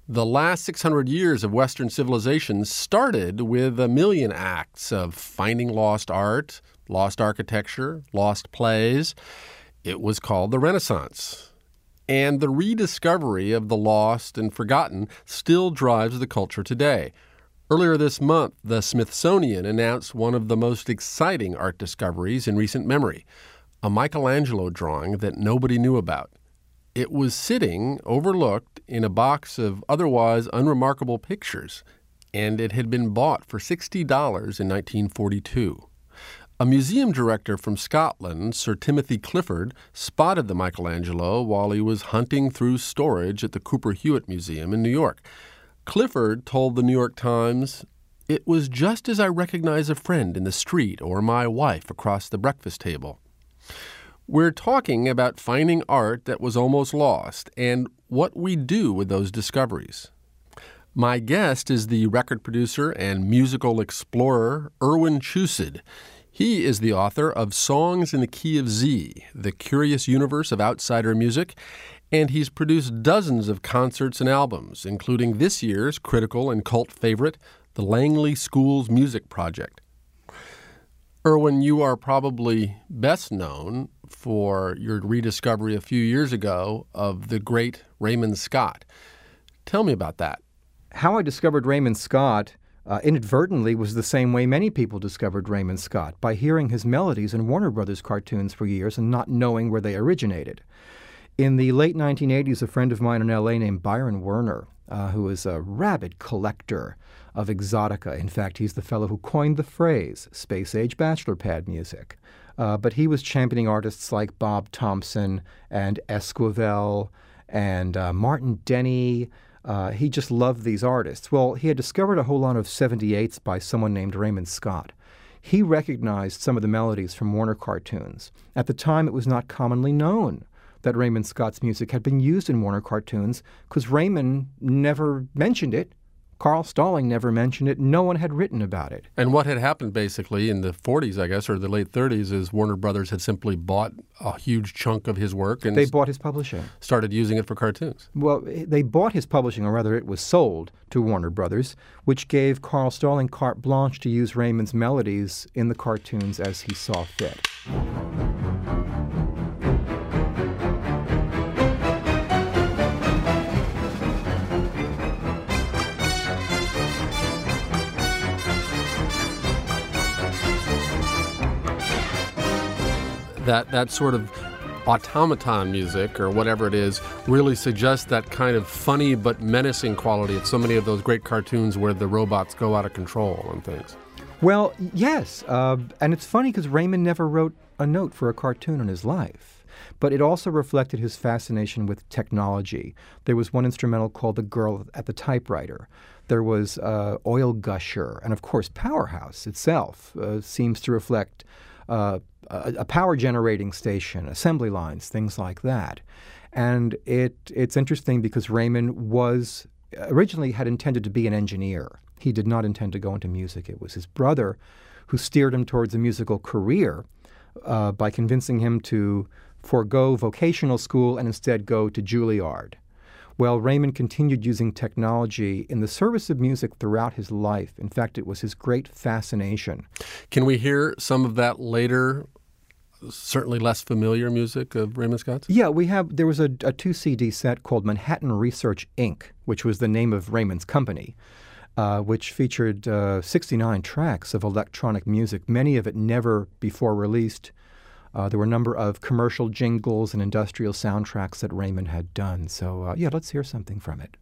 The last 600 years of Western civilization started with a million acts of finding lost art, lost architecture, lost plays. It was called the Renaissance. And the rediscovery of the lost and forgotten still drives the culture today. Earlier this month, the Smithsonian announced one of the most exciting art discoveries in recent memory, a Michelangelo drawing that nobody knew about. It was sitting, overlooked, in a box of otherwise unremarkable pictures, and it had been bought for $60 in 1942. A museum director from Scotland, Sir Timothy Clifford, spotted the Michelangelo while he was hunting through storage at the Cooper Hewitt Museum in New York. Clifford told the New York Times, "It was just as I recognize a friend in the street or my wife across the breakfast table." We're talking about finding art that was almost lost and what we do with those discoveries. My guest is the record producer and musical explorer Erwin Chussid. He is the author of Songs in the Key of Z, The Curious Universe of Outsider Music, and he's produced dozens of concerts and albums, including this year's critical and cult favorite, the Langley Schools Music Project. Erwin, you are probably best known for your rediscovery a few years ago of the great Raymond Scott. Tell me about that. How I discovered Raymond Scott inadvertently was the same way many people discovered Raymond Scott, by hearing his melodies in Warner Brothers cartoons for years and not knowing where they originated. In the late 1980s, a friend of mine in L.A. named Byron Werner, who is a rabid collector of exotica. In fact, he's the fellow who coined the phrase space-age bachelor pad music. But he was championing artists like Bob Thompson and Esquivel and Martin Denny. He just loved these artists. Well, he had discovered a whole lot of 78s by someone named Raymond Scott. He recognized some of the melodies from Warner cartoons. At the time, it was not commonly known that Raymond Scott's music had been used in Warner cartoons because Raymond never mentioned it. Carl Stalling never mentioned it. No one had written about it. And what had happened basically in the 40s, I guess, or the late 30s, is Warner Brothers had simply bought a huge chunk of his work and they bought his publishing. Started using it for cartoons. Well, they bought his publishing, or rather it was sold to Warner Brothers, which gave Carl Stalling carte blanche to use Raymond's melodies in the cartoons as he saw fit. That sort of automaton music, or whatever it is, really suggests that kind of funny but menacing quality of so many of those great cartoons where the robots go out of control and things. Well, yes. And it's funny because Raymond never wrote a note for a cartoon in his life. But it also reflected his fascination with technology. There was one instrumental called The Girl at the Typewriter. There was Oil Gusher. And, of course, Powerhouse itself seems to reflect a power generating station, assembly lines, things like that. And it's interesting because Raymond was originally had intended to be an engineer. He did not intend to go into music. It was his brother who steered him towards a musical career by convincing him to forego vocational school and instead go to Juilliard. Well, Raymond continued using technology in the service of music throughout his life. In fact, it was his great fascination. Can we hear some of that later, certainly less familiar music of Raymond Scott's? Yeah, there was a 2-CD set called Manhattan Research, Inc., which was the name of Raymond's company, which featured 69 tracks of electronic music, many of it never before released. There were a number of commercial jingles and industrial soundtracks that Raymond had done. So, let's hear something from it.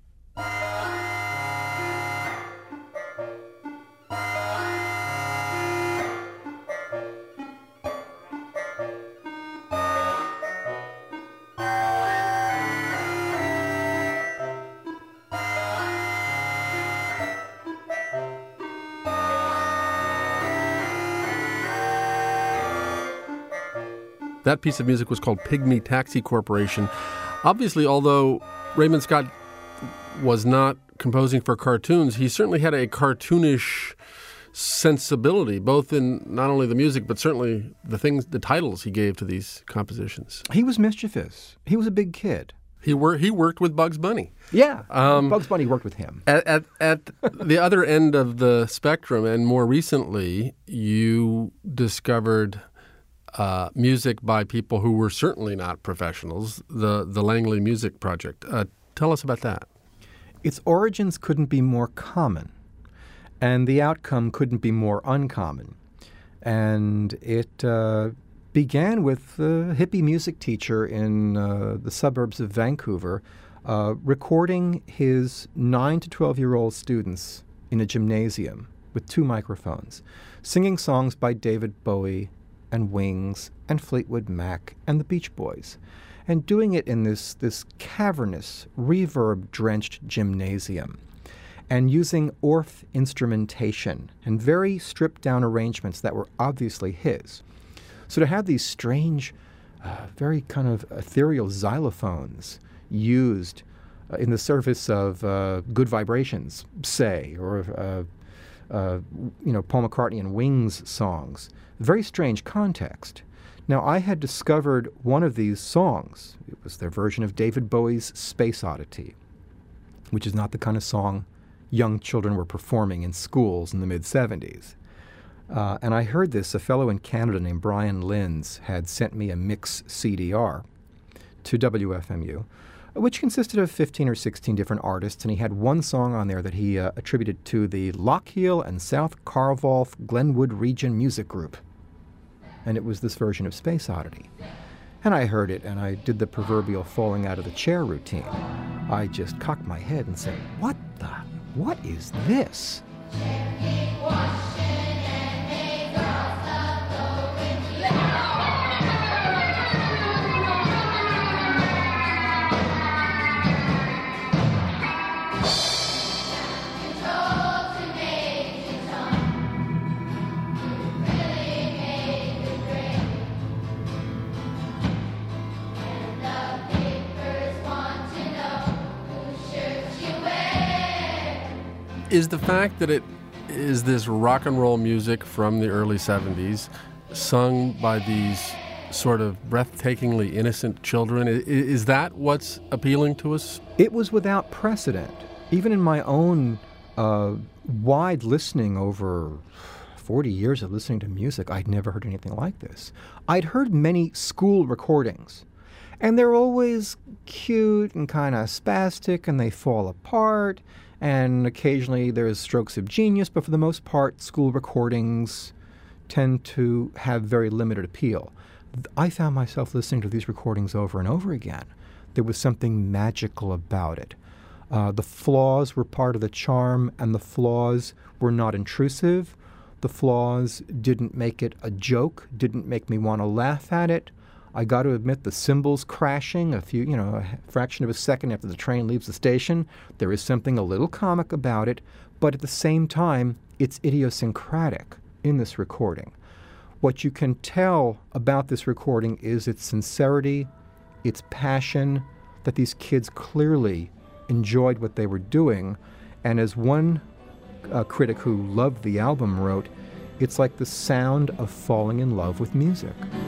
That piece of music was called Pygmy Taxi Corporation. Obviously, although Raymond Scott was not composing for cartoons, he certainly had a cartoonish sensibility, both in not only the music, but certainly the titles he gave to these compositions. He was mischievous. He was a big kid. He worked with Bugs Bunny. Yeah, Bugs Bunny worked with him. At the other end of the spectrum, and more recently, you discovered music by people who were certainly not professionals, the Langley Music Project. Tell us about that. Its origins couldn't be more common, and the outcome couldn't be more uncommon. And it began with a hippie music teacher in the suburbs of Vancouver recording his 9 to 12-year-old students in a gymnasium with 2 microphones, singing songs by David Bowie and Wings and Fleetwood Mac and the Beach Boys, and doing it in this cavernous, reverb-drenched gymnasium, and using Orff instrumentation and very stripped-down arrangements that were obviously his. So to have these strange, very kind of ethereal xylophones used in the service of Good Vibrations, say, or Paul McCartney and Wings songs, very strange context. Now, I had discovered one of these songs. It was their version of David Bowie's Space Oddity, which is not the kind of song young children were performing in schools in the mid-'70s. And I heard this. A fellow in Canada named Brian Linz had sent me a mix CDR to WFMU, which consisted of 15 or 16 different artists, and he had one song on there that he attributed to the Lochiel and South Carvolth Glenwood Region Music Group. And it was this version of Space Oddity. And I heard it, and I did the proverbial falling out of the chair routine. I just cocked my head and said, what is this? Is the fact that it is this rock and roll music from the early 70s, sung by these sort of breathtakingly innocent children, is that what's appealing to us? It was without precedent. Even in my own wide listening over 40 years of listening to music, I'd never heard anything like this. I'd heard many school recordings, and they're always cute and kind of spastic, and they fall apart. And occasionally there's strokes of genius, but for the most part, school recordings tend to have very limited appeal. I found myself listening to these recordings over and over again. There was something magical about it. The flaws were part of the charm, and the flaws were not intrusive. The flaws didn't make it a joke, didn't make me want to laugh at it. I got to admit, the cymbals crashing a fraction of a second after the train leaves the station, there is something a little comic about it, but at the same time, it's idiosyncratic in this recording. What you can tell about this recording is its sincerity, its passion, that these kids clearly enjoyed what they were doing, and as one critic who loved the album wrote, it's like the sound of falling in love with music.